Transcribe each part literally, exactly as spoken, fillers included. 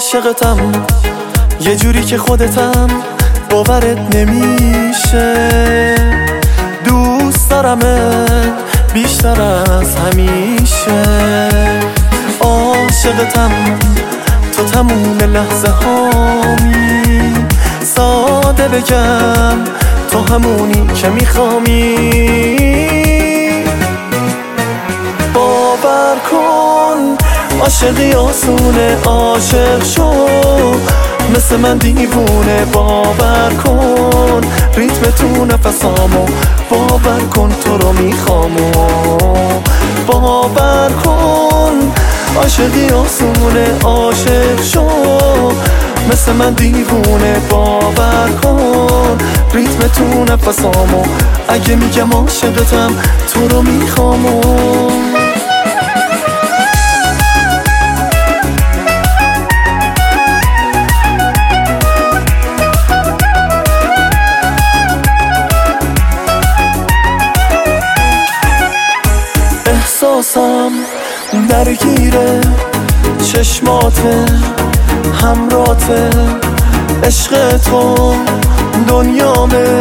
عاشقتم یه جوری که خودتم باورت نمیشه. دوست دارمت بیشتر از همیشه. عاشقتم تو تموم لحظه هامی، ساده بگم تو همونی که میخوامی. باور کن عاشقی آسونه، عاشق شو مثل من دیوونه. باور کن ریتم تو نفسامو، باور کن تو رو میخوامو. باور کن عاشقی آسونه، عاشق شو مثل من دیوونه. باور کن ریتم تو نفسامو، اگه میگم عاشقتم تو رو میخوامو. احساسم درگیره چشماته، همراته، عشق تو دنیامه،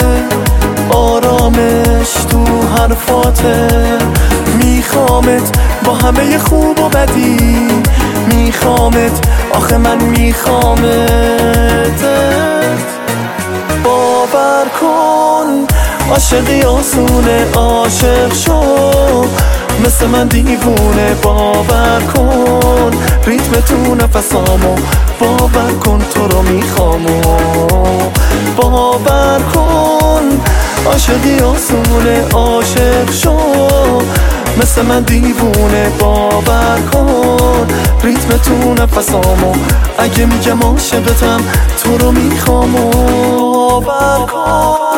آرامش تو حرفاته. میخوامت با همه خوب و بدی، میخوامت آخه من میخوامت. باور کن عاشقی آسونه، عاشق شو مثل من دیوونه. باور کن ریتم تو نفسامو، باور کن تو رو میخوامو. باور کن عاشقی آسونه، عاشق شو مثل من دیوونه. باور کن ریتم تو نفسامو، اگه میگم عاشقتم تو رو میخوامو. باور کن